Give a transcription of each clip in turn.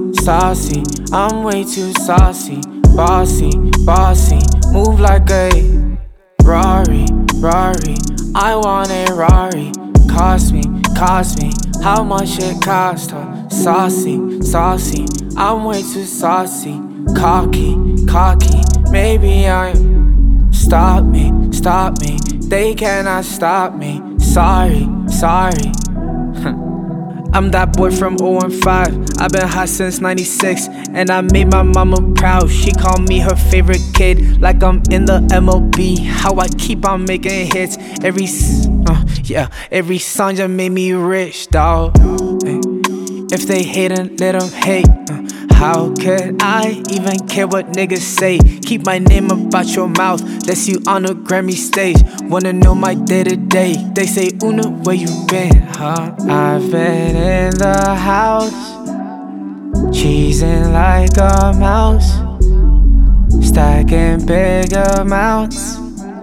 saucy, I'm way too saucy. Bossy, bossy, move like a Rari, Rari. I want a Rari. Cost me, how much it cost her? Saucy, saucy, I'm way too saucy. Cocky, cocky, maybe I'm. Stop me, they cannot stop me. Sorry, sorry. I'm that boy from 015. I've been hot since 96, and I made my mama proud. She called me her favorite kid, like I'm in the MLB. How I keep on making hits. Every song just made me rich, dawg. If they hatin', let them hate. How could I even care what niggas say? Keep my name about your mouth, that's you on a Grammy stage. Wanna know my day-to-day? They say, Una, where you been, huh? I've been in the house, cheesing like a mouse, stacking big amounts,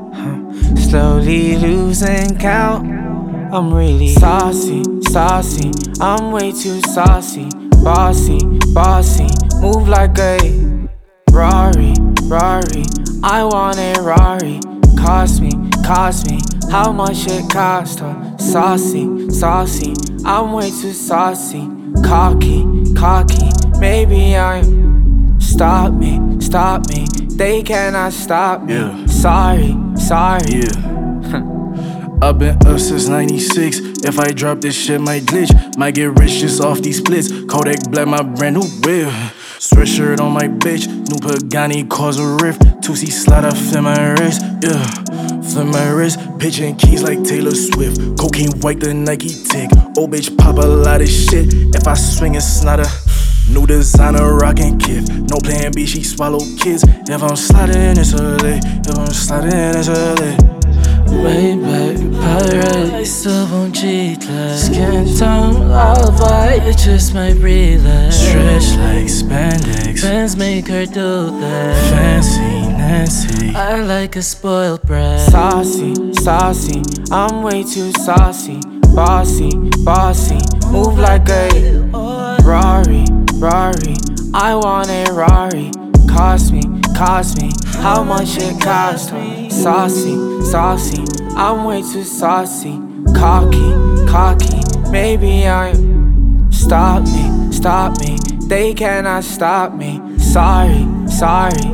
slowly losing count. I'm really saucy, saucy, I'm way too saucy. Bossy, bossy, move like a Rari, Rari. I want a Rari. Cost me, how much it cost her? Saucy, saucy, I'm way too saucy. Cocky, cocky, maybe I'm. Stop me, they cannot stop me. Yeah. Sorry, sorry. Yeah. I've been up since 96. If I drop this shit, might glitch. Might get rich just off these splits. Kodak Black, my brand new whip. Sweatshirt on my bitch. New Pagani cause a rift. 2C slide, I flip my wrist. Yeah, flip my wrist. Pitching keys like Taylor Swift. Cocaine white, the Nike tick. Old bitch pop a lot of shit. If I swing, it's not a new designer rockin' kid. No plan B, she swallow kids. If I'm sliding, it's a lit. If I'm sliding, it's a lit. Way back, pirate, I still won't cheat like skin tone, lava, it just might relapse. Stretch like spandex, Fans make her do that. Fancy Nancy, I like a spoiled brat. Saucy, saucy, I'm way too saucy. Bossy, bossy, move like a Rari, Rari. I want a Rari. Cost me, how much it cost her? Saucy, saucy, I'm way too saucy. Cocky, cocky, maybe I'm. Stop me, they cannot stop me. Sorry, sorry.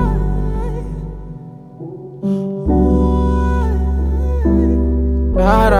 Da, da,